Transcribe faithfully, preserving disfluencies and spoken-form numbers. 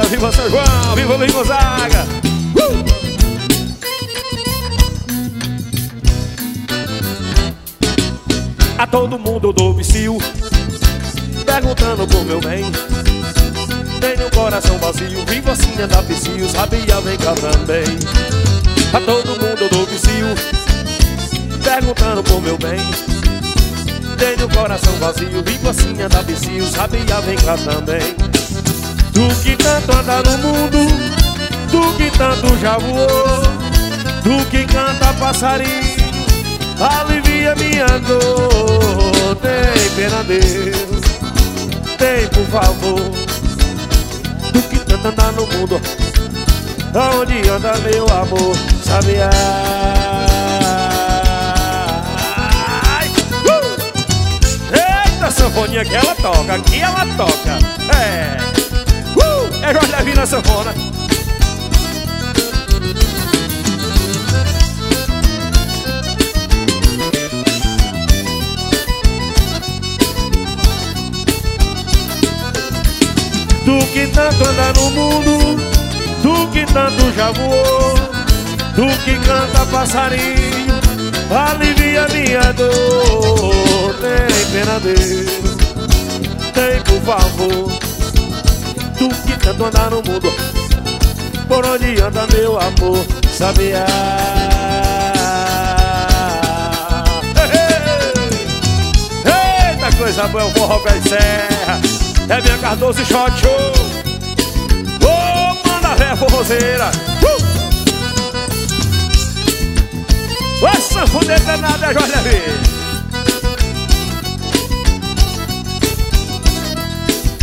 viva São João, viva Luiz Gonzaga. uh! A todo mundo do vicio, perguntando por meu bem. Tenho um coração vazio, vivo assim anda vicio, sabia, vem cá também. A todo mundo do vicio, perguntando por meu bem. Tenho um coração vazio, vivo assim anda vicio, sabia, vem cá também. Tu que tanto anda no mundo, tu que tanto já voou, tu que canta passarinho, alivia minha dor. Tem pena, Deus, tem por favor. Tu que tanto anda no mundo, aonde anda meu amor, sabia? Uh! Eita, sanfoninha que ela toca, aqui ela toca. É, uh! É Jorge Levy na sanfona. Tu que tanto anda no mundo, tu que tanto já voou, tu que canta passarinho, alivia minha dor. Tem pena, Deus, tem por favor. Tu que tanto anda no mundo, por onde anda meu amor, sabia? Eita, coisa boa, é o forró pé de serra. É minha Cardoso e Shot Show. Ô, oh, manda véia forrozeira. uh! Ô, sanfoneiro danado é Jorge Levy.